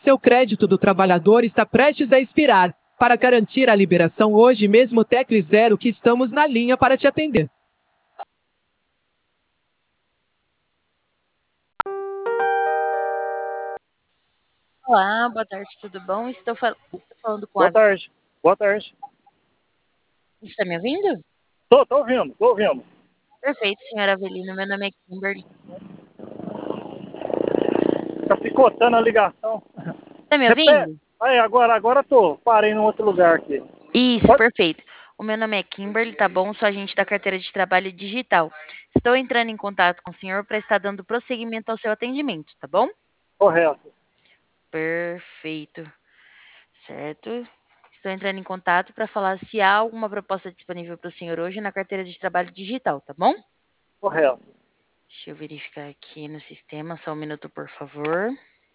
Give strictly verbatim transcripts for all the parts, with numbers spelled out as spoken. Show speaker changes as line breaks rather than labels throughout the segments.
Seu crédito do trabalhador está prestes a expirar. Para garantir a liberação hoje mesmo, tecle zero que estamos na linha para te atender.
Olá, boa tarde, tudo bom? Estou, fal- estou falando com
Boa
a...
tarde. Boa tarde.
Você está me ouvindo?
Tô, tô ouvindo, tô ouvindo.
Perfeito, senhora Avelino. Meu nome é Kimberly.
Tá picotando a ligação.
Está me
Repete.
ouvindo?
Aí, agora, agora tô. Parei num outro lugar aqui.
Isso,
Pode?
perfeito. O meu nome é Kimberly, tá bom? Sou agente da carteira de trabalho digital. Estou entrando em contato com o senhor para estar dando prosseguimento ao seu atendimento, tá bom?
Correto.
Perfeito. Certo. Estou entrando em contato para falar se há alguma proposta disponível para o senhor hoje na carteira de trabalho digital, tá bom?
Correto.
Deixa eu verificar aqui no sistema, só um minuto, por favor.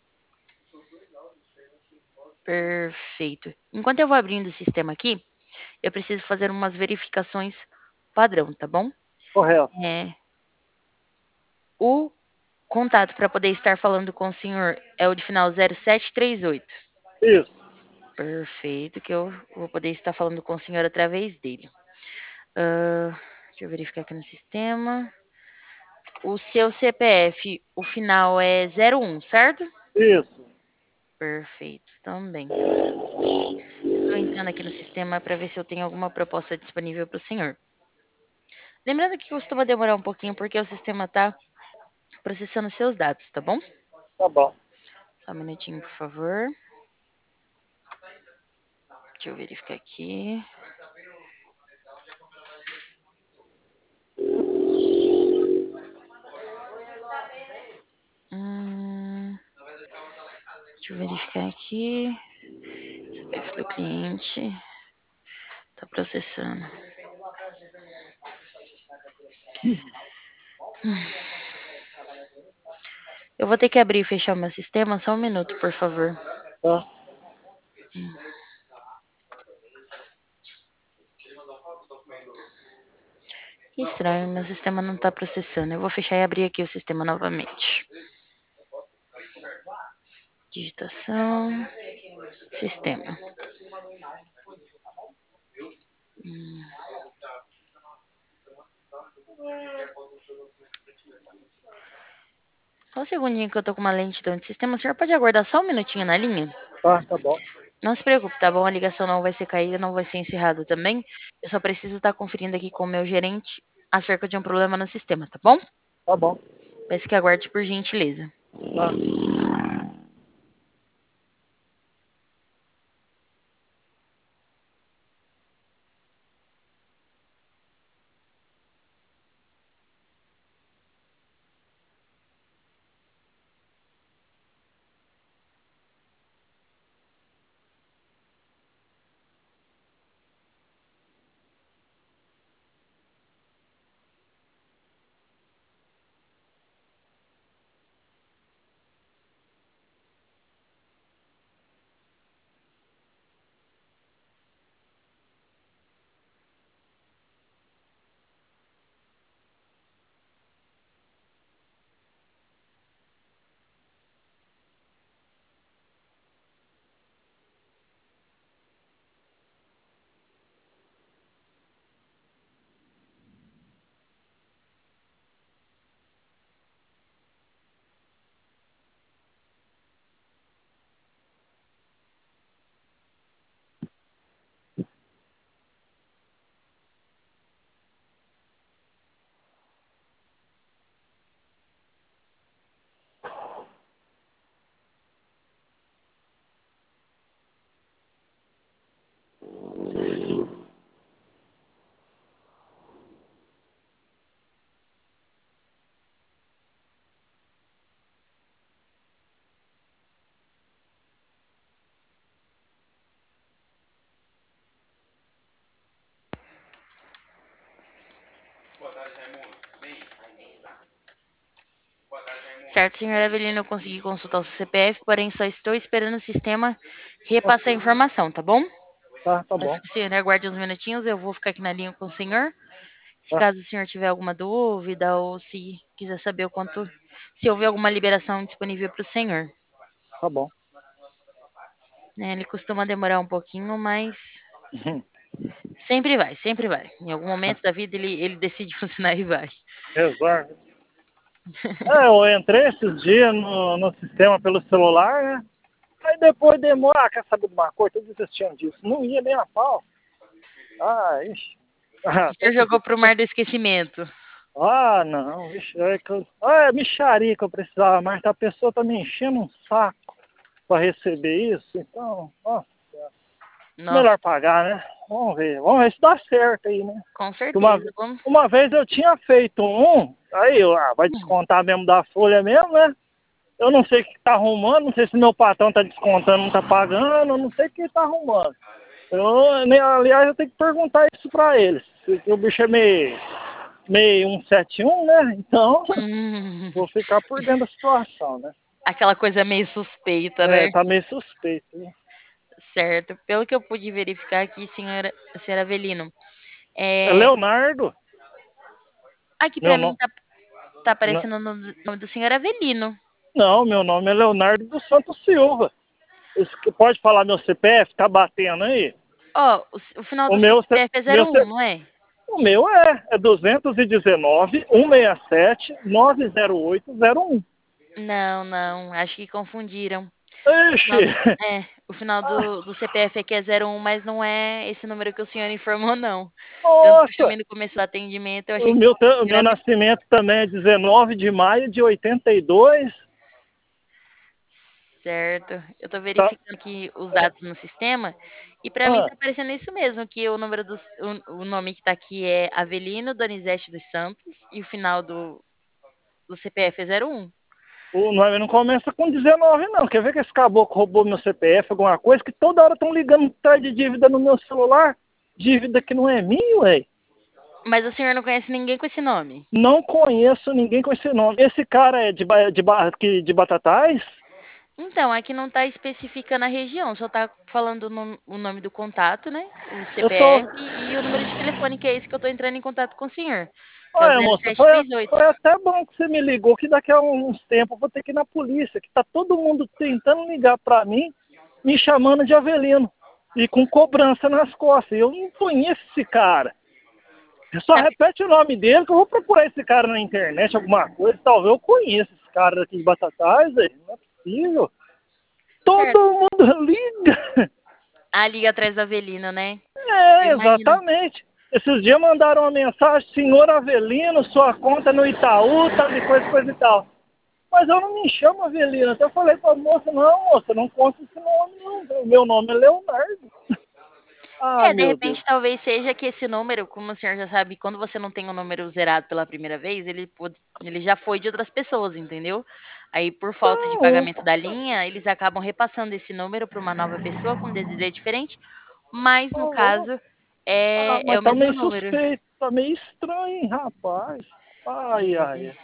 Perfeito. Enquanto eu vou abrindo o sistema aqui, eu preciso fazer umas verificações padrão, tá bom?
Correto.
É, o contato para poder estar falando com o senhor é o de final zero sete três oito.
Isso.
Perfeito, que eu vou poder estar falando com o senhor através dele. Ah, deixa eu verificar aqui no sistema. O seu C P F, o final é zero um, certo?
Isso.
Perfeito, também. Estou entrando aqui no sistema para ver se eu tenho alguma proposta disponível para o senhor. Lembrando que costuma demorar um pouquinho porque o sistema está processando seus dados, tá bom?
Tá bom.
Só um minutinho, por favor. Deixa eu verificar aqui. Hum, deixa eu verificar aqui. C P F do cliente. Tá processando. Eu vou ter que abrir e fechar o meu sistema. Só um minuto, por favor.
Tá.
Que estranho, meu sistema não tá processando. Eu vou fechar e abrir aqui o sistema novamente. Digitação. Sistema. Hum. Só um segundinho que eu tô com uma lentidão de sistema. O senhor pode aguardar só um minutinho na linha?
Tá, tá bom.
Não se preocupe, tá bom? A ligação não vai ser caída, não vai ser encerrada também. Eu só preciso estar conferindo aqui com o meu gerente acerca de um problema no sistema, tá bom?
Tá bom.
Peço que aguarde por gentileza.
Tá.
Certo, senhora Avelino, eu consegui consultar o seu C P F, porém só estou esperando o sistema repassar a informação, tá bom?
Tá, tá
Peço
bom.
que o senhor aguarde uns minutinhos, eu vou ficar aqui na linha com o senhor. Se
Tá,
caso o senhor tiver alguma dúvida ou se quiser saber o quanto, se houver alguma liberação disponível para o senhor.
tá bom.
né? Ele costuma demorar um pouquinho, mas sempre vai, sempre vai. Em algum momento da vida ele, ele decide funcionar e vai.
Exato. É, eu entrei esses dias no, no sistema pelo celular, né? Aí depois demora, ah, quer saber de uma coisa? Tô desistindo disso. Não ia nem a pau. Ah, ixi. Ah,
O senhor jogou pro mar do esquecimento.
ah não, ixi, é que eu... ah, é micharia que eu precisava, mas a pessoa tá me enchendo um saco pra receber isso, então, ó,
Nossa,
melhor pagar, né? Vamos ver, vamos ver se dá certo aí, né?
com
Uma,
certeza. Vamos...
uma vez eu tinha feito um, aí eu, ah, vai descontar mesmo da folha mesmo, né? Eu não sei o que tá arrumando, não sei se meu patrão tá descontando, não tá pagando, eu não sei o que tá arrumando. Eu, nem- aliás, eu tenho que perguntar isso pra eles, porque o bicho é meio, meio cento e setenta e um, né? Então,
Hum,
vou ficar por dentro da situação, né?
aquela coisa meio suspeita,
É,
né?
tá meio suspeito, né?
Certo. Pelo que eu pude verificar aqui, senhora, senhora Avelino,
É
é...
Leonardo,
aqui
meu
pra mim
nome.
tá, tá aparecendo o nome nome do senhor Avelino.
Não, meu nome é Leonardo dos Santos Silva. Isso que pode falar meu C P F? Tá batendo aí?
Ó, o, s- o final
O
do seu
meu, C-
C P F é
meu,
zero um,
C-
não é?
o meu é, é duzentos e dezenove, cento e sessenta e sete, nove zero oito zero um.
Não, não, acho que confundiram. O
Ixi,
final do, é, o final do, do C P F aqui é zero um, mas não é esse número que o senhor informou, não. Tanto que eu
nossa,
chamei no começo do atendimento, eu achei
o
que
meu, ta- o
era
meu nascimento também é dezenove de maio de oitenta e dois.
certo. Eu tô
Tá,
verificando aqui os dados no sistema e pra mim
ah,
tá aparecendo isso mesmo, que o número do, o, o nome que tá aqui é Avelino Donizete dos Santos e o final do, do C P F é zero um.
o nome não começa com dezenove, não. Quer ver que esse caboclo roubou meu C P F, alguma coisa, que toda hora estão ligando atrás de dívida no meu celular? Dívida que não é minha, ué.
Mas o senhor não conhece ninguém com esse nome?
Não conheço ninguém com esse nome. Esse cara é de, Ba- de, Ba- aqui de Batatais?
Então, aqui não está especificando a região, só está falando o nom- o nome do contato, né? O
Eu tô.
C P F e o número de telefone, que é esse que eu estou entrando em contato com o senhor, que é o
Olha,
zero
moça,
sete
foi,
três oito.
foi até bom que você me ligou, que daqui a uns tempos eu vou ter que ir na polícia, que tá todo mundo tentando ligar pra mim, me chamando de Avelino. E com cobrança nas costas. Eu não conheço esse cara. Você só
Tá,
repete o nome dele, que eu vou procurar esse cara na internet, alguma coisa. Talvez eu conheça esse cara daqui de Batatais, velho. Não é possível.
certo.
Todo mundo liga.
Ah, liga atrás do Avelino, né? Eu
É,
imagino.
exatamente. Esses dias mandaram uma mensagem, senhor Avelino, sua conta no Itaú, tal de coisa, coisa e tal. Mas eu não me chamo Avelino. Até eu falei pra moça, não, moça, não conta esse nome, não. O meu nome é Leonardo. Ah,
É, de
meu Deus.
repente talvez seja que esse número, como o senhor já sabe, quando você não tem o número zerado pela primeira vez, ele, pode, ele já foi de outras pessoas, entendeu? Aí, por falta de
Não,
pagamento da linha, eles acabam repassando esse número para uma nova pessoa com D D D diferente, mas no
não.
caso
Ah,
é, é
mas
o
tá
mesmo
meio
número.
suspeito, tá meio estranho, hein, rapaz. Ai, ai,
É,
ai.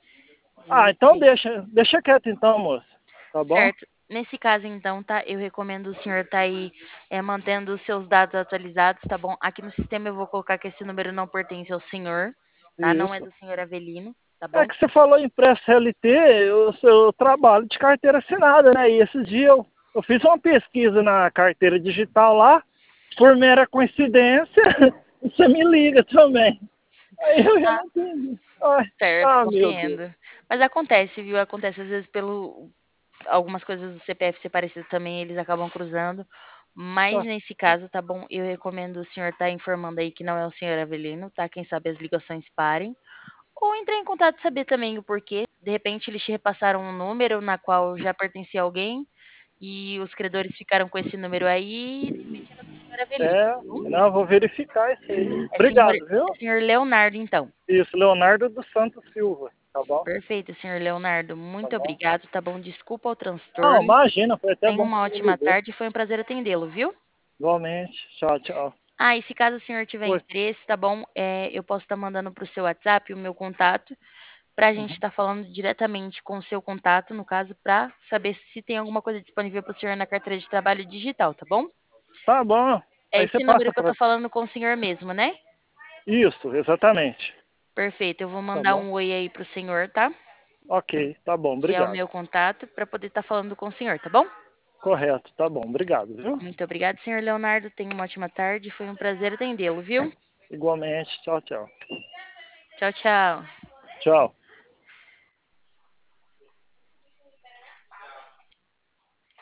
Ah, então
justi-
deixa, deixa quieto então, moça. Tá bom?
certo. Nesse caso, então, tá? Eu recomendo o senhor tá aí é, mantendo os seus dados atualizados, tá bom? Aqui no sistema eu vou colocar que esse número não pertence ao senhor, tá? Não é
Isso.
do senhor Avelino, tá
É
bom?
que você falou em pré-C L T, eu, eu trabalho de carteira assinada, né? E esses dias eu, eu fiz uma pesquisa na carteira digital lá, por mera coincidência, você me liga também. Aí eu já
Ah,
não entendi. Ai,
certo,
ah, meu Deus.
compreendo. Mas acontece, viu? Acontece às vezes pelo algumas coisas do C P F ser parecidas também, eles acabam cruzando. Mas
Ah,
nesse caso, tá bom? Eu recomendo o senhor estar informando aí que não é o senhor Avelino, tá? Quem sabe as ligações parem. Ou entrar em contato e saber também o porquê. De repente, eles te repassaram um número na qual já pertencia a alguém e os credores ficaram com esse número aí e de repente era do senhor Avelino,
é,
tá bom?
não, vou verificar isso aí.
É senhor,
Obrigado, viu?
é senhor Leonardo, então.
Isso, Leonardo dos Santos Silva, tá bom?
Perfeito, senhor Leonardo.
Tá
Muito
bom?
obrigado, tá bom? Desculpa o
Não,
transtorno.
imagina, foi até
Tenha
bom que
uma
você me
ótima
ligou.
tarde, foi um prazer atendê-lo, viu?
Igualmente. Tchau, tchau.
Ah, e se caso o senhor tiver
Oi.
interesse, tá bom? É, eu posso estar mandando para o seu WhatsApp o meu contato, para a gente
Uhum.
estar falando diretamente com o seu contato, no caso, para saber se tem alguma coisa disponível para o senhor na carteira de trabalho digital, tá bom?
Tá bom.
É
Aí você
esse número
passa
que eu tô
para.
falando com o senhor mesmo, né?
Isso, exatamente.
Perfeito, eu vou
Tá
mandar
bom?
um oi aí pro senhor, tá?
Ok, tá bom,
Que é o
obrigado.
meu contato, para poder estar falando com o senhor, tá bom?
Correto, tá bom. Obrigado, viu?
Muito obrigada, senhor Leonardo. Tenha uma ótima tarde. Foi um prazer atendê-lo, viu?
Igualmente. Tchau, tchau.
Tchau, tchau.
Tchau.